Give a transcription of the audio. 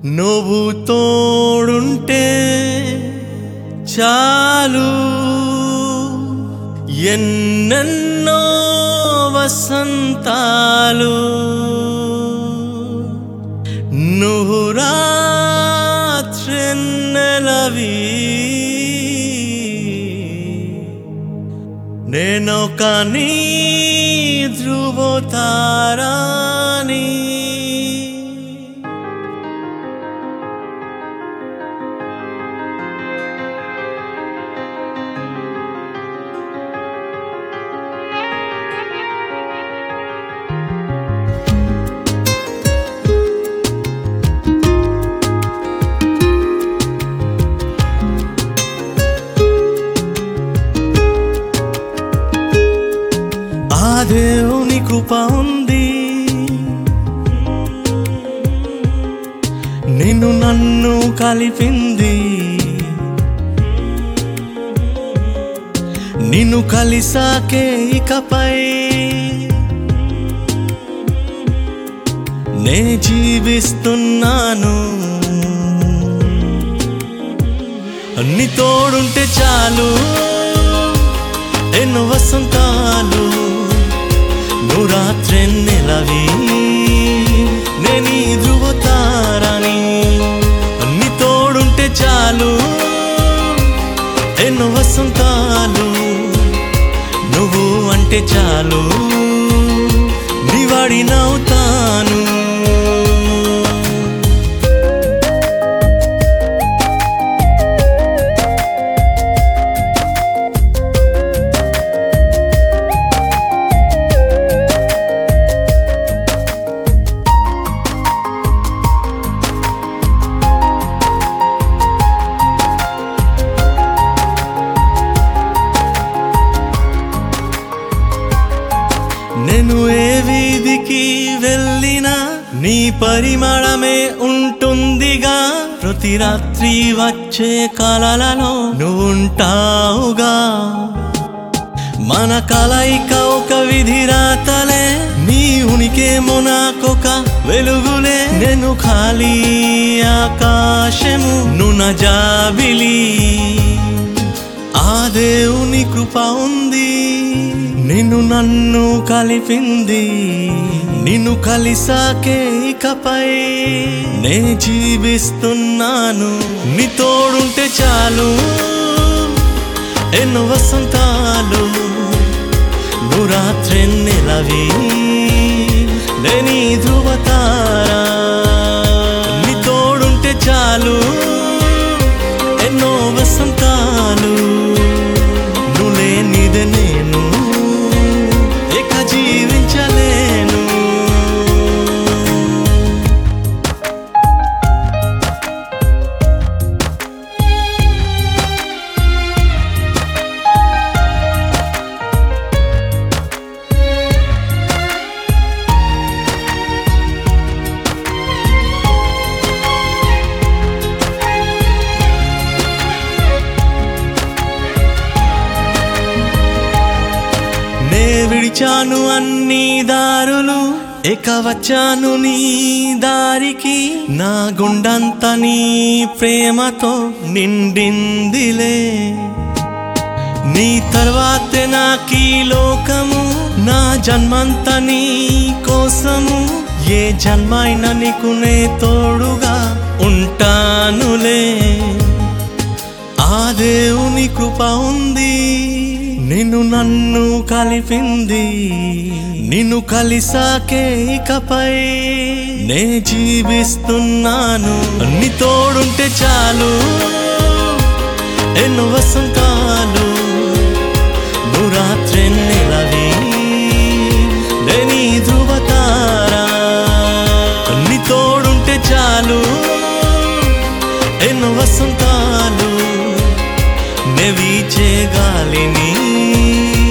నువ్వు తోడుంటే చాలు ఎన్నెన్నో వసంతాలు నువ్వు రాత్రిన్నెలవి నేనొక నీ ధ్రువతారాని దేవుని కృప ఉంది నిన్ను నన్ను కలిపింది నిన్ను కలిసాకే ఇకపై నే జీవిస్తున్నాను నీ తోడుంటే చాలు ఎన్నో వసంతాలు నువ్వు రాత్రిన్నెలవి నేనీ ధ్రువతారాని నీ తోడుంటే చాలు ఎన్నో వసంతాలు నువ్వు అంటే చాలు నీ వాడినవుతాను నేను ఏ వీధికి వెళ్ళినా నీ పరిమళమే ఉంటుందిగా ప్రతి రాత్రి వచ్చే కలలలో నువ్వుంటావుగా మన కలయిక ఒక విధిరాతలే నీ ఉనికేమో నాకొక వెలుగులే నేను ఖాళీ ఆకాశము నువ్వు నా జాబిలి ఆ దేవుని కృప ఉంది నిన్ను నన్ను కలిపింది నిన్ను కలిసాకే ఇకపై నే జీవిస్తున్నాను నీ తోడుంటే చాలు ఎన్నో వసంతాలు నువ్వు రాత్రిన్నెలవి లేని ధ్రువతారా నీ తోడుంటే చాలు ఎన్నో వసంతాలు నువ్వు లేనిదే నేను ఇక జీవించలేను విడిచాను అన్ని దారులు ఇక వచ్చాను నీ దారికి నా గుండంత నీ ప్రేమతో నిండిందిలే నీ తర్వాతే నాకీ లోకము నా జన్మంత నీ కోసము ఏ జన్మైనా నీకు నే తోడుగా ఉంటానులే ఆ దేవుని కృప ఉంది నిన్ను నన్ను కలిపింది నిన్ను కలిసాకే ఇకపై నే జీవిస్తున్నాను నీ తోడుంటే చాలు ఎన్నో వసంతాలు నువ్వు రాత్రిన్నెలవి లేని ధ్రువతారా నీ తోడుంటే చాలు ఎన్నో వసంతాలు నే వీచే గాలిని